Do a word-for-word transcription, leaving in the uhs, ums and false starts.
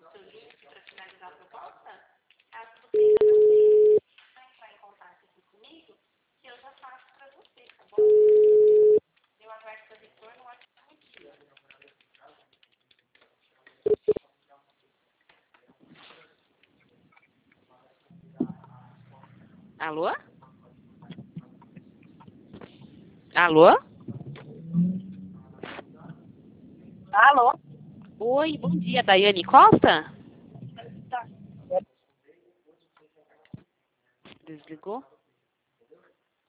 seu link para finalizar a proposta, caso você ainda não tenha, entrar em contato aqui comigo, que eu já faço para você, tá bom? Eu aguardo seu retorno, um ótimo dia. Alô? Alô? Alô? Oi, bom dia, Daiane Costa? Tá. Desligou?